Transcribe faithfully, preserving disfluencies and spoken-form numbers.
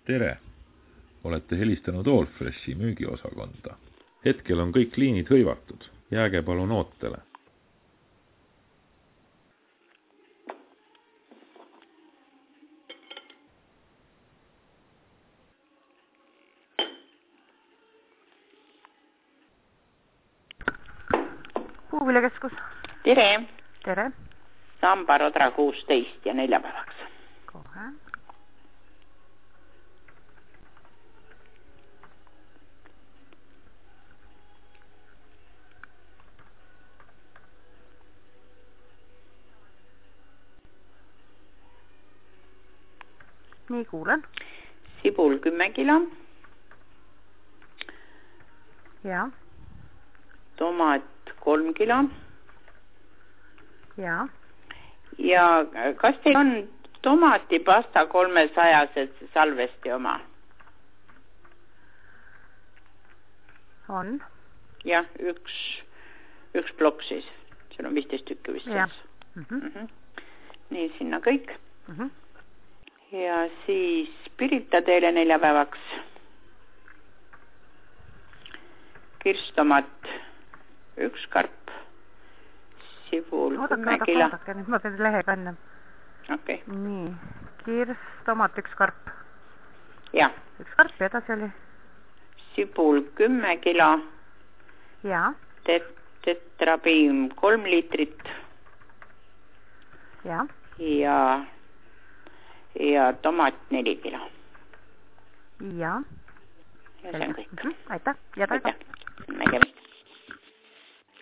Tere! Olete helistanud Allfreshi müügiosakonda. Hetkel on kõik liinid hõivatud. Jääge palun ootele. Puuviljakeskus. Tere! Tere! Sambarodra kuusteist ja neljapäevaks. Kohe. Nii, kuulen. Sibul kümme kilo. Ja. Tomat kolm kilo. Ja. Ja kas teil on tomatipasta kolmesajased salvesti oma? On. Jah, üks, üks plokk siis. Seal on viisteist tükki vist. Ja. Mm -hmm. Mm -hmm. Nii, sinna kõik. Mm -hmm. Ja siis pirita teile neljapäevaks. Kirstomat üks karp. Sibul kümme kilo. Oodake, nüüd ma pean lehe panna. Okei. Okay. Nii, kirstomat üks karp. Ja. Üks karp ja edasi oli? Sibul kümme kilo. Ja. Tet tetrabiim kolm liitrit. Ja. Ja, ja tomat neli kilo. Ja. Ja see on kõik. Mm -hmm. Aitäh. Ja aitäh. Nägemist.